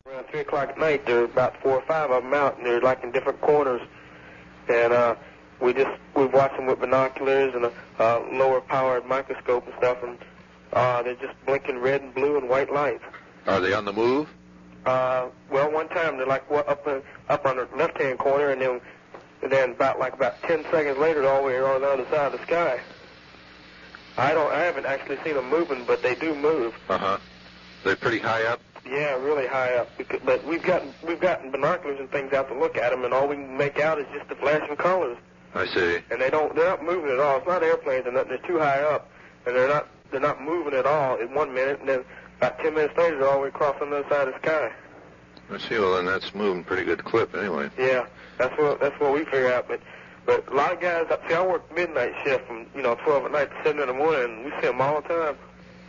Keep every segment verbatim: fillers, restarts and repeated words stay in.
Around three o'clock at night, there are about four or five of them out, and they're like in different corners. And uh, we just we watch them with binoculars and a uh, lower powered microscope and stuff, and uh, they're just blinking red and blue and white lights. Are they on the move? Uh, well, one time they're like what, up in, up on the left hand corner, and then and then about like about ten seconds later, they're all the way on the other side of the sky. I don't I haven't actually seen them moving, but they do move. Uh huh. They're pretty high up. Yeah, really high up. Because, but we've gotten we've gotten binoculars and things out to look at them, and all we can make out is just the flashing colors. I see. And they don't they're not moving at all. It's not airplanes, and they're too high up, and they're not they're not moving at all in one minute, and then about ten minutes later, they're all the way across on the other side of the sky. I see. Well, then that's moving pretty good clip anyway. Yeah, that's what that's what we figure out. But but a lot of guys, see, I work midnight shift from you know twelve at night to seven in the morning, and we see them all the time.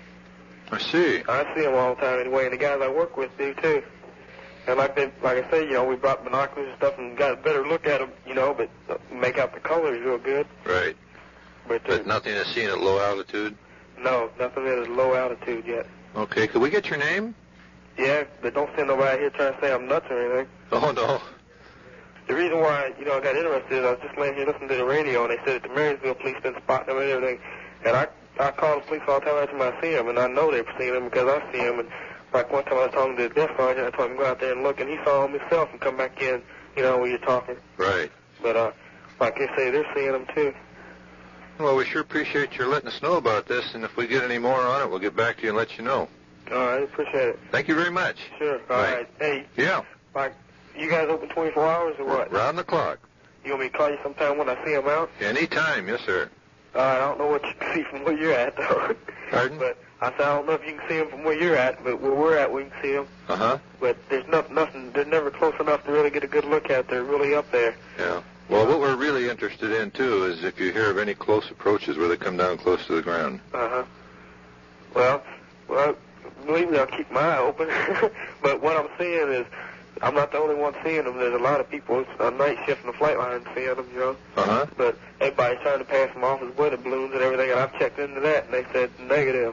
I see. I see them all the time anyway, and the guys I work with do too. And like they, like I say, you know, we brought binoculars and stuff and got a better look at them, you know, but make out the colors real good. Right. But, uh, but nothing is seen at low altitude? No, nothing at low altitude yet. Okay, could we get your name? Yeah, but don't send nobody here trying to say I'm nuts or anything. Oh, no. The reason why, you know, I got interested is I was just laying here listening to the radio, and they said that the Marysville police been spotting them and everything. And I I call the police all the time every time I see them, and I know they've seen them because I see them. And like one time I was talking to the desk sergeant, I told him to go out there and look, and he saw them himself and come back in, you know, when you're talking. Right. But uh, like they say, they're seeing them too. Well, we sure appreciate your letting us know about this, and if we get any more on it, we'll get back to you and let you know. All right, appreciate it. Thank you very much. Sure. All right. right. Hey. Yeah. Like, you guys open twenty-four hours or what? Round the clock. You want me to call you sometime when I see them out? Any time, yes, sir. Uh, I don't know what you can see from where you're at, though. Pardon? But I said I don't know if you can see them from where you're at, but where we're at, we can see them. Uh-huh. But there's no, nothing, they're never close enough to really get a good look at. They're really up there. Yeah. Well, what we're really interested in, too, is if you hear of any close approaches where they come down close to the ground. Uh-huh. Well, well, believe me, I'll keep my eye open. But what I'm seeing is I'm not the only one seeing them. There's a lot of people on night shift in the flight line seeing them, you know. Uh-huh. But everybody's trying to pass them off as weather balloons and everything, and I've checked into that, and they said negative.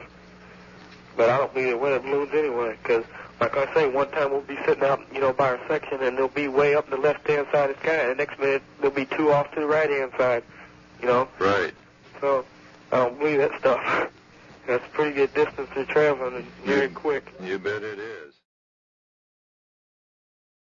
But I don't believe they're weather balloons anyway, because, like I say, one time we'll be sitting out, you know, by our section, and they'll be way up the left-hand side of the sky, and the next minute they'll be two off to the right-hand side, you know. Right. So I don't believe that stuff. That's a pretty good distance they're traveling, and very you, quick. You bet it is.